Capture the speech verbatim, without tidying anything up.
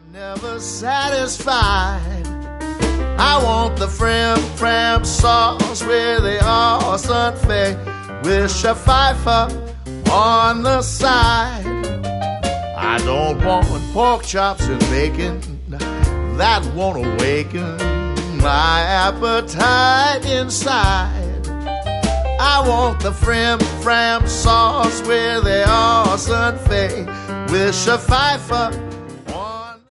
Never satisfied. I want the frim fram sauce with the awesome fay with a Pfeiffer on the side. I don't want pork chops and bacon. That won't awaken my appetite inside. I want the frim fram sauce with the awesome fay with a Pfeiffer